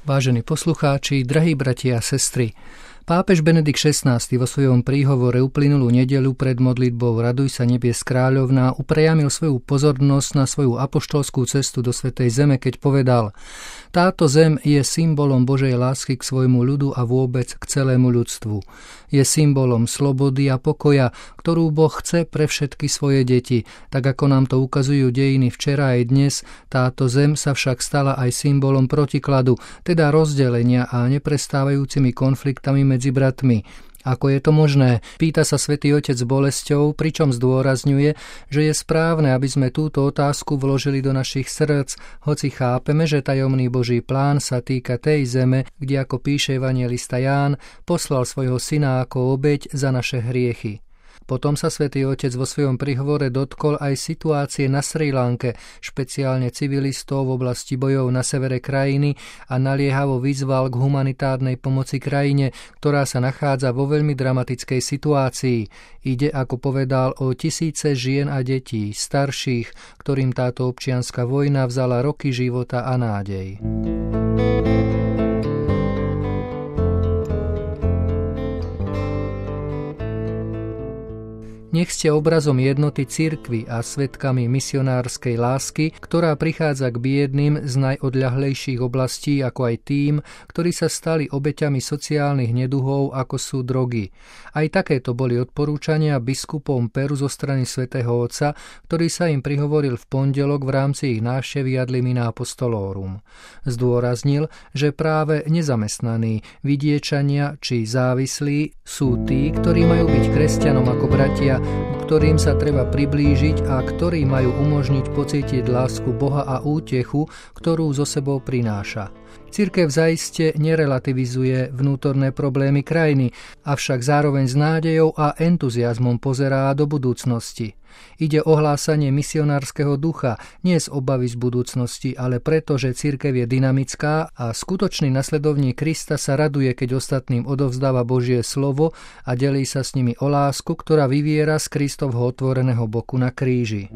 Vážení poslucháči, drahí bratia a sestry, pápež Benedikt XVI vo svojom príhovore uplynulú nedeľu pred modlitbou Raduj sa nebies kráľovná upriamil svoju pozornosť na svoju apoštolskú cestu do Svätej Zeme, keď povedal: táto zem je symbolom Božej lásky k svojmu ľudu a vôbec k celému ľudstvu. Je symbolom slobody a pokoja, ktorú Boh chce pre všetky svoje deti. Tak ako nám to ukazujú dejiny včera aj dnes, táto zem sa však stala aj symbolom protikladu, teda rozdelenia a neprestávajúcimi konfliktami medzi bratmi. Ako je to možné? Pýta sa Svätý Otec s bolesťou, pričom zdôrazňuje, že je správne, aby sme túto otázku vložili do našich srdc, hoci chápeme, že tajomný Boží plán sa týka tej zeme, kde, ako píše evanjelista Ján, poslal svojho syna ako obeť za naše hriechy. Potom sa Svätý Otec vo svojom príhovore dotkol aj situácie na Srí Lanke, špeciálne civilistov v oblasti bojov na severe krajiny a naliehavo vyzval k humanitárnej pomoci krajine, ktorá sa nachádza vo veľmi dramatickej situácii. Ide, ako povedal, o tisíce žien a detí, starších, ktorým táto občianska vojna vzala roky života a nádej. Nech ste obrazom jednoty cirkvi a svedkami misionárskej lásky, ktorá prichádza k biednym z najodľahlejších oblastí, ako aj tým, ktorí sa stali obeťami sociálnych neduhov, ako sú drogy. Aj takéto boli odporúčania biskupom Peru zo strany svätého Otca, ktorý sa im prihovoril v pondelok v rámci ich návštevy Ad limina Apostolorum. Zdôraznil, že práve nezamestnaní, vidiečania či závislí sú tí, ktorí majú byť kresťanom ako bratia, ktorým sa treba priblížiť a ktorí majú umožniť pocítiť lásku Boha a útechu, ktorú so sebou prináša. Cirkev zaiste nerelativizuje vnútorné problémy krajiny, avšak zároveň s nádejou a entuziazmom pozerá do budúcnosti. Ide o hlásanie misionárskeho ducha, nie z obavy z budúcnosti, ale preto, že cirkev je dynamická a skutočný nasledovník Krista sa raduje, keď ostatným odovzdáva Božie slovo a delí sa s nimi o lásku, ktorá vyviera z Kristovho otvoreného boku na kríži.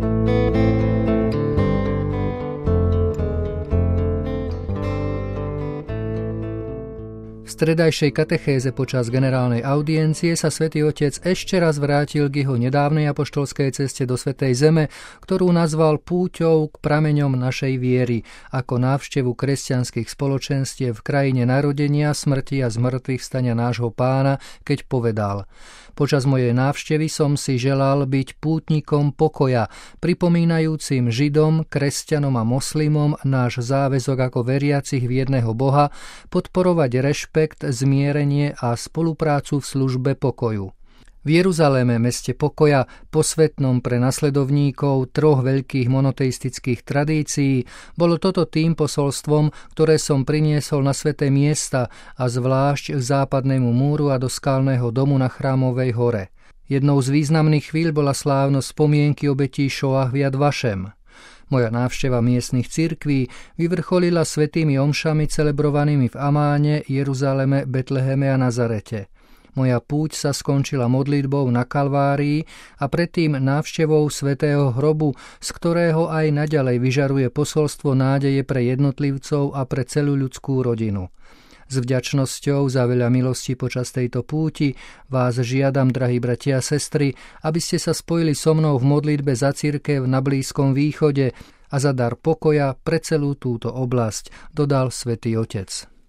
V stredajšej katechéze počas generálnej audiencie sa Svätý Otec ešte raz vrátil k jeho nedávnej apoštolskej ceste do Svätej Zeme, ktorú nazval púťou k prameňom našej viery, ako návštevu kresťanských spoločenstiev v krajine narodenia, smrti a zmrtvých vstania nášho Pána, keď povedal: počas mojej návštevy som si želal byť pútnikom pokoja, pripomínajúcim Židom, kresťanom a moslimom náš záväzok ako veriacich v jedného Boha, podporovať rešpekt, zmierenie a spoluprácu v službe pokoju. V Jeruzaléme, meste pokoja, posvätnom pre nasledovníkov troch veľkých monoteistických tradícií, bolo toto tým posolstvom, ktoré som priniesol na sväté miesta a zvlášť k západnému múru a do skalného domu na Chrámovej hore. Jednou z významných chvíľ bola slávnosť spomienky obetí Šoach v Yad Vašem. Moja návšteva miestnych cirkví vyvrcholila svätými omšami celebrovanými v Amáne, Jeruzaleme, Betleheme a Nazarete. Moja púť sa skončila modlitbou na Kalvárii a predtým návštevou svätého hrobu, z ktorého aj naďalej vyžaruje posolstvo nádeje pre jednotlivcov a pre celú ľudskú rodinu. S vďačnosťou za veľa milostí počas tejto púti vás žiadam, drahí bratia a sestry, aby ste sa spojili so mnou v modlitbe za cirkev na Blízkom východe a za dar pokoja pre celú túto oblasť, dodal Svätý Otec.